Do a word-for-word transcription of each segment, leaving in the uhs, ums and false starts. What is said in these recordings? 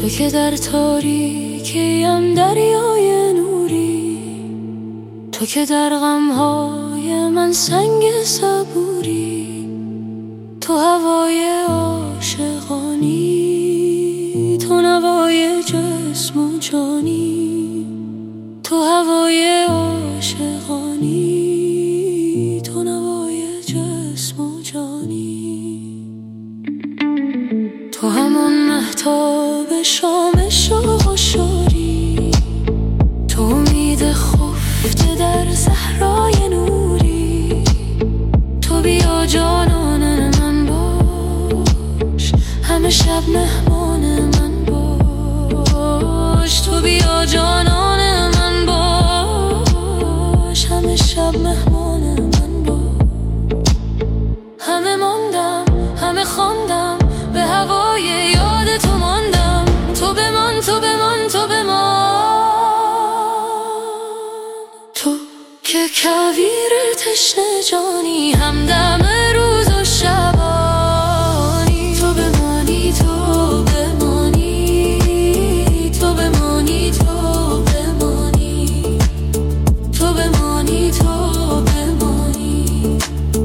تو که در تاریکیم دریای نوری، تو که در غمهای من سنگ صبوری، تو هوای عاشقانی، تو نوای جسم و جانی، تو هوای عاشقانی، تو نوای جسم و جانی. تو همان مهتاب شام شوق و شوری، تو امید خفته در صحرای نوری، تو بیا جانان من باش، همه شب مهمان من باش، تو بیا جانان من باش، همه شب مهمان من باش. همه ماندم همه خواندم، به هوای یاد تو ماندم، تو بمان تو بمان تو بمان. تو که کویر تشنه جانی، همدم روز و شبانی، تو بمانی تو بمانی، تو بمانی تو بمانی، تو بمانی تو بمانی.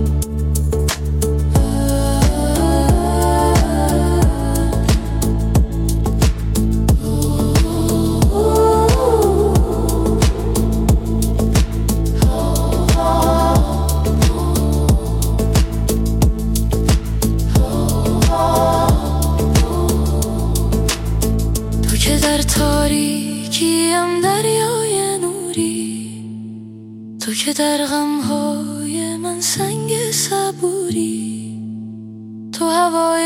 تو که در تاریکیم دریای نوری، تو که در غمهای من سنگ صبوری، تو هوای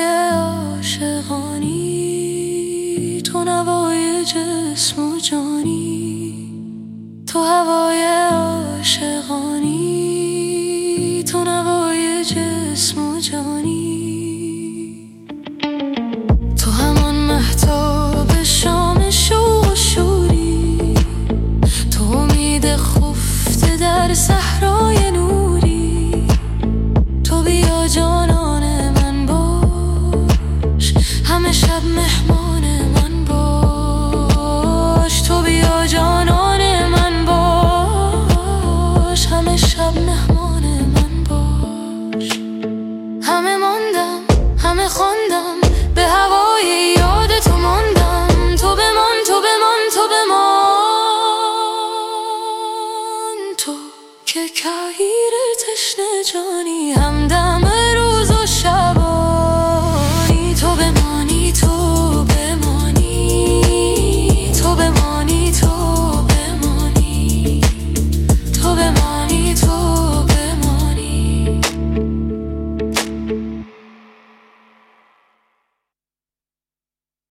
عاشقانی، تو نوای جسم و جانی، تو هوای عاشقانی، تو نوای جسم و جانی. تو همان مهتاب شام شوق و شوری، تو امید خفته در صحرای نوری، تو بیا جانان من باش، همه شب مهمان من باش، تو بیا جانان من باش، همه شب مهمان من باش. همه ماندم همه خواندم، به هوای یاد تو ماندم، تو بمان تو بمان تو بمان. تو که کویر تشنه جانی، همدم روز و شب